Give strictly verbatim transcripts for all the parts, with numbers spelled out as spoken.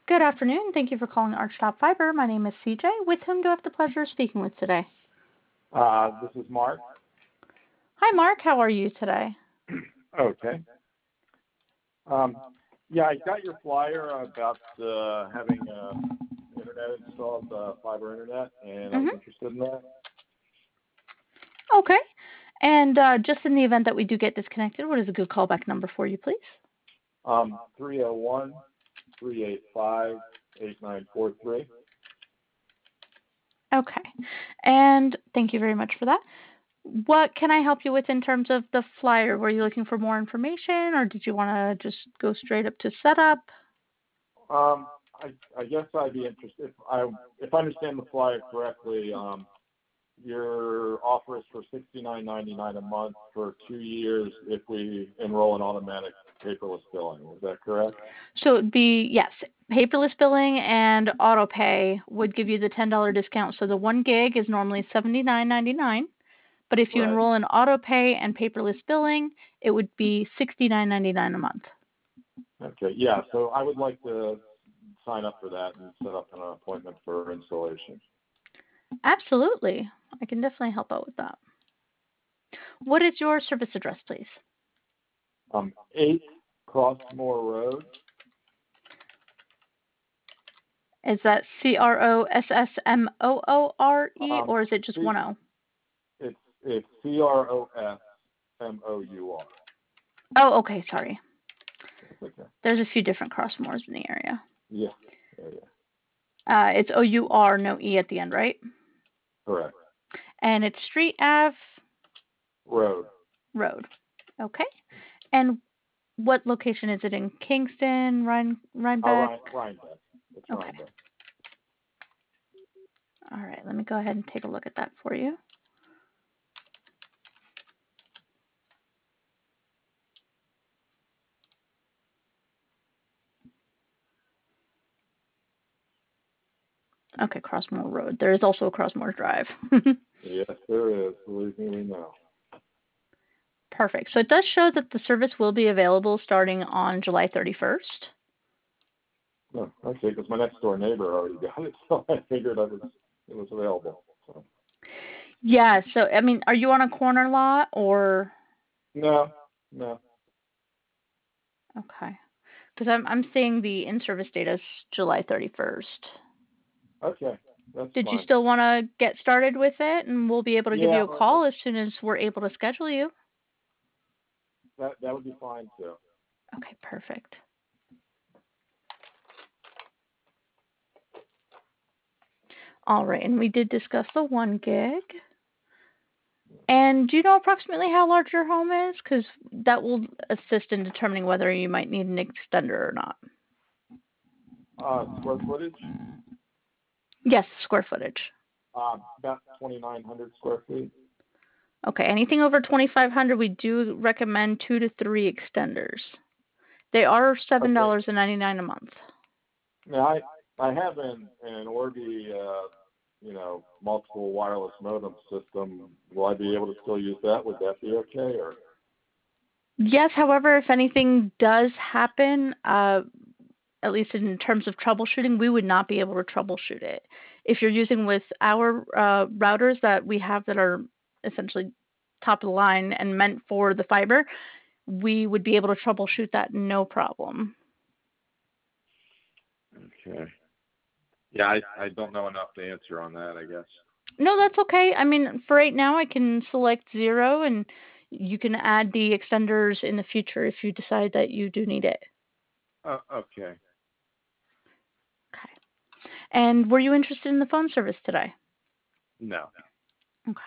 Good afternoon. Thank you for calling Archtop Fiber. My name is C J. With whom do I have the pleasure of speaking with today? Uh, this is Mark. Hi, Mark. How are you today? Okay. Um, yeah, I got your flyer about uh, having uh, internet installed, uh, fiber internet, and I was Mm-hmm. interested in that. Okay. And uh, just in the event that we do get disconnected, what is a good callback number for you, please? Um, three oh one, three eight five, eight nine four three. Okay. And thank you very much for that. What can I help you with in terms of the flyer? Were you looking for more information, or did you want to just go straight up to setup? Um, I, I guess I'd be interested. If I, if I understand the flyer correctly, um, your offer is for sixty-nine ninety-nine a month for two years if we enroll in automatic paperless billing. Is that correct? So it would be, yes, paperless billing and auto pay would give you the ten dollars discount. So the one gig is normally seventy-nine ninety-nine, but if you Right. enroll in auto pay and paperless billing, it would be sixty-nine ninety-nine a month. Okay. Yeah. So I would like to sign up for that and set up an appointment for installation. Absolutely. I can definitely help out with that. What is your service address, please? Um, eight Crossmore Road. Is that C R O S S M O O R E, Um, or is it just C, one O? it's it's C R O S M O U R. Oh, okay, sorry. That's okay. There's a few different Crossmores in the area. Yeah. Yeah. Yeah. Uh, it's O U R, no E at the end, right? Correct. And it's Street Ave Road. Road. Okay. And what location is it in? Kingston, Rhine, Uh, Rhinebeck? Ryan, Rhinebeck. It's Okay. Rhinebeck. All right. Let me go ahead and take a look at that for you. Okay, Crossmore Road. There is also a Crossmore Drive. Yes, there is. Believe me, we know. Perfect. So it does show that the service will be available starting on July thirty-first. Oh, okay, because my next door neighbor already got it, so I figured I was it was available. So. Yeah. So I mean, are you on a corner lot or? No, no. Okay. Because I'm I'm seeing the in-service date as July thirty-first. Okay, that's Did you fine. still want to get started with it, and we'll be able to give Yeah, you a that, that call as soon as we're able to schedule you? that that would be fine too. Okay, perfect. All right, and we did discuss the one gig. And do you know approximately how large your home is? Because that will assist in determining whether you might need an extender or not. Uh, square footage, Yes, square footage. uh, about twenty-nine hundred square feet. Okay, anything over twenty-five hundred, we do recommend two to three extenders. They are seven Okay. dollars and ninety-nine cents a month. Now I I have an an Orbi, uh, you know, multiple wireless modem system. Will I be able to still use that? Would that be okay? Or Yes, however, if anything does happen, uh, at least in terms of troubleshooting, we would not be able to troubleshoot it. If you're using with our uh, routers that we have that are essentially top of the line and meant for the fiber, we would be able to troubleshoot that no problem. okay. Yeah, I I don't know enough to answer on that. I guess. No, that's okay. I mean, for right now, I can select zero, and you can add the extenders in the future if you decide that you do need it. Uh, okay. Okay. And were you interested in the phone service today? No. Okay.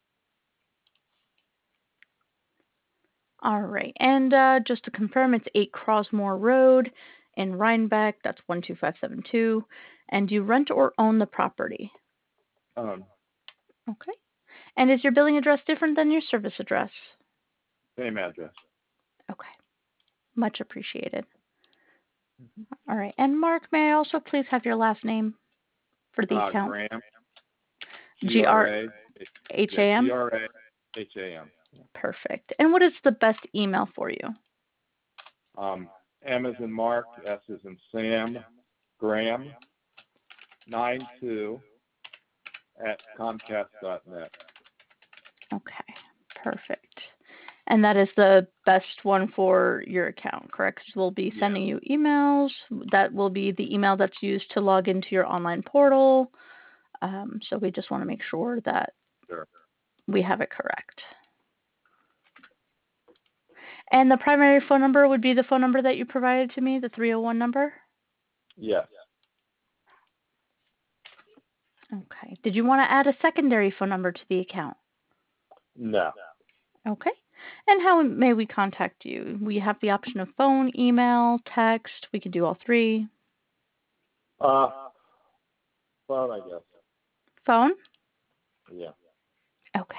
All right. And uh, just to confirm, it's eight Crosmore Road in Rhinebeck. That's one two five seven two. And do you rent or own the property? Um, Okay. And is your billing address different than your service address? same address. Okay. Much appreciated. Mm-hmm. All right. And Mark, may I also please have your last name for the Uh, account? Graham. G G R R A. H Yeah, A G M? R A H A M. Perfect. And what is the best email for you? Um, M as in Mark, S as in Sam, Graham nine two at Comcast dot net. Okay, perfect. And that is the best one for your account, correct? 'Cause we'll be sending Yeah. you emails. That will be the email that's used to log into your online portal. Um, so we just want to make sure that Sure. we have it correct. And the primary phone number would be the phone number that you provided to me, the three oh one number? Yes. Okay. Did you want to add a secondary phone number to the account? No. Okay. And how may we contact you? We have the option of phone, email, text. We can do all three. Uh, phone, I guess. Phone? Yeah. Okay.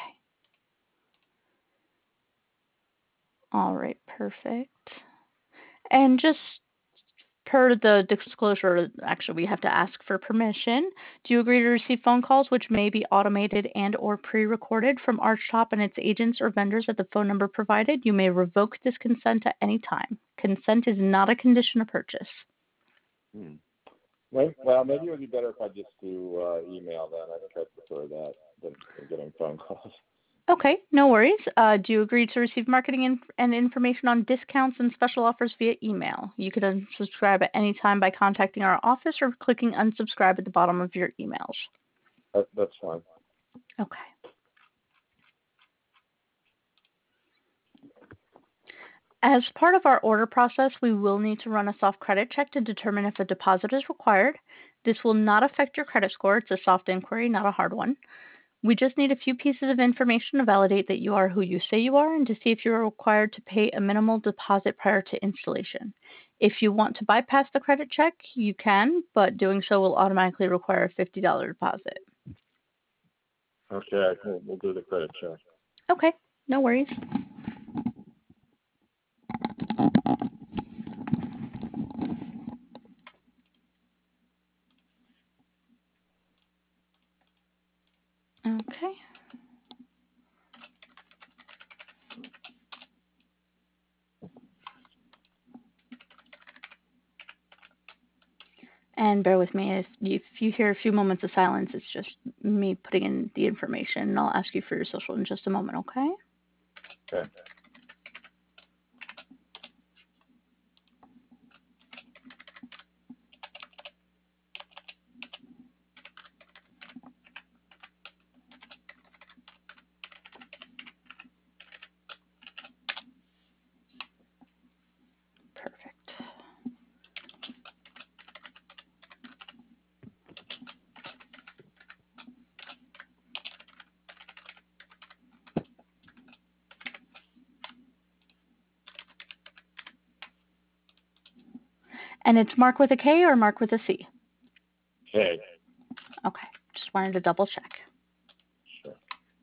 All right, perfect. And just per the disclosure, actually, we have to ask for permission. Do you agree to receive phone calls which may be automated and or pre-recorded from Archtop and its agents or vendors at the phone number provided? You may revoke this consent at any time. Consent is not a condition of purchase. Hmm. Well, well, maybe it would be better if I just do uh, email then. I think I prefer that than, than getting phone calls. Okay, no worries. Uh, do you agree to receive marketing inf- and information on discounts and special offers via email? You can unsubscribe at any time by contacting our office or clicking unsubscribe at the bottom of your emails. That, that's fine. Okay. As part of our order process, we will need to run a soft credit check to determine if a deposit is required. This will not affect your credit score. It's a soft inquiry, not a hard one. We just need a few pieces of information to validate that you are who you say you are and to see if you are required to pay a minimal deposit prior to installation. If you want to bypass the credit check, you can, but doing so will automatically require a fifty dollars deposit. Okay, we'll, we'll do the credit check. Okay, no worries. Okay. And bear with me, if you, if you hear a few moments of silence, it's just me putting in the information. And I'll ask you for your social in just a moment, okay? Okay. Perfect. And it's Mark with a K or Mark with a C? Okay. Okay, just wanted to double check. Sure.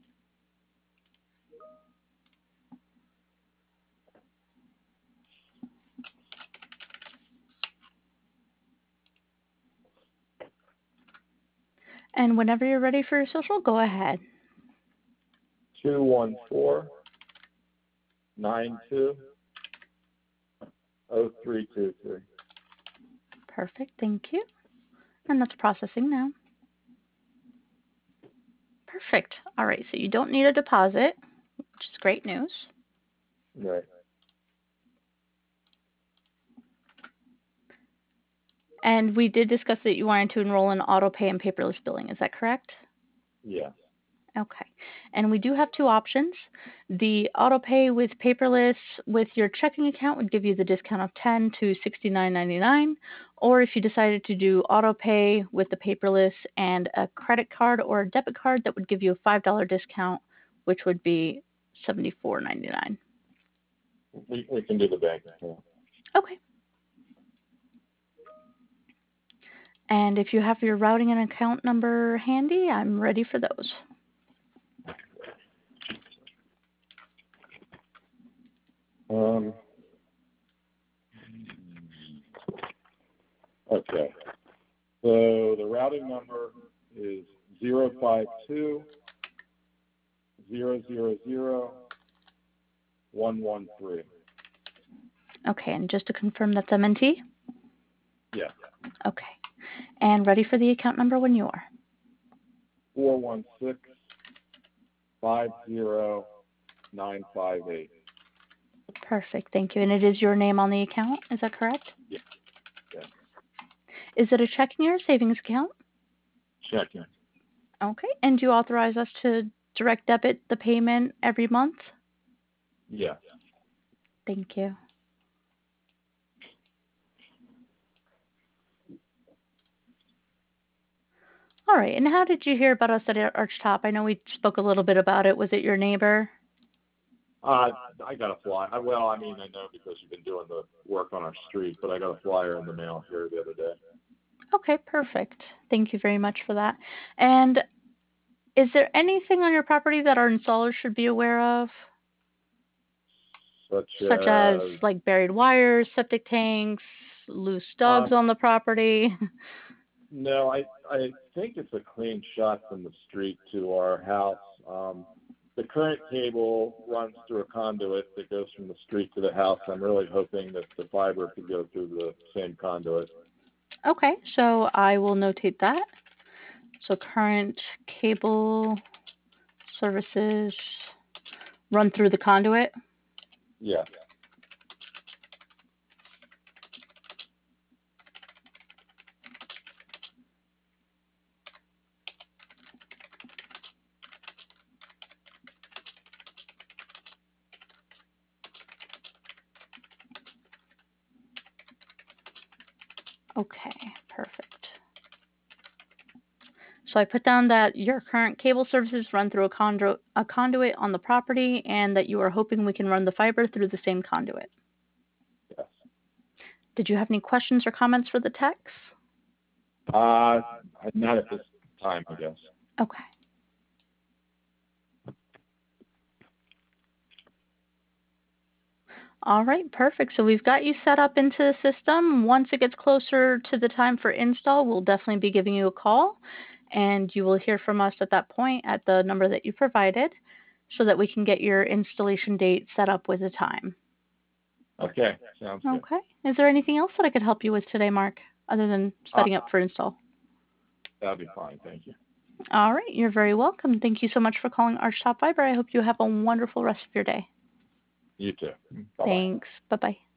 And whenever you're ready for your social, go ahead. Two one four nine two oh three two three. Perfect, thank you. And that's processing now. Perfect. All right, so you don't need a deposit, which is great news. Right. And we did discuss that you wanted to enroll in auto pay and paperless billing. Is that correct? Yeah. Okay. And we do have two options. The auto pay with paperless with your checking account would give you the discount of ten to sixty-nine ninety-nine. Or if you decided to do auto pay with the paperless and a credit card or a debit card, that would give you a five dollars discount, which would be seventy-four ninety-nine. We, we can do the bank account. Okay. And if you have your routing and account number handy, I'm ready for those. Um, okay. So the routing number is zero five two zero zero zero one one three. Okay, and just to confirm that's M N T? Yeah. Okay. And ready for the account number when you are. Four one six five zero nine five eight. Perfect. Thank you. And it is your name on the account. Is that correct? Yeah. Yeah. Is it a checking or a savings account? Checking. Okay. And do you authorize us to direct debit the payment every month? Yes. Thank you. All right. And how did you hear about us at Archtop? I know we spoke a little bit about it. Was it your neighbor? Uh, I got a flyer. Well, I mean, I know because you've been doing the work on our street, but I got a flyer in the mail here the other day. Okay, perfect. Thank you very much for that. And is there anything on your property that our installers should be aware of? Such Such as as, like buried wires, septic tanks, loose dogs um, on the property? no, I I think it's a clean shot from the street to our house. Um, the current cable runs through a conduit that goes from the street to the house. I'm really hoping that the fiber could go through the same conduit. Okay, so I will notate that. So current cable services run through the conduit. Yes. Okay, perfect. So I put down that your current cable services run through a, condo- a conduit on the property and that you are hoping we can run the fiber through the same conduit. Yes. Did you have any questions or comments for the techs? Uh, not at this time, I guess. Okay. All right, perfect. So we've got you set up into the system. Once it gets closer to the time for install, we'll definitely be giving you a call, and you will hear from us at that point at the number that you provided so that we can get your installation date set up with a time. Okay, sounds good. Okay. Is there anything else that I could help you with today, Mark, other than Uh, setting up for install? that'll be fine. Thank you. All right. You're very welcome. Thank you so much for calling Archtop Fiber. I hope you have a wonderful rest of your day. You too. Bye-bye. Thanks. Bye-bye.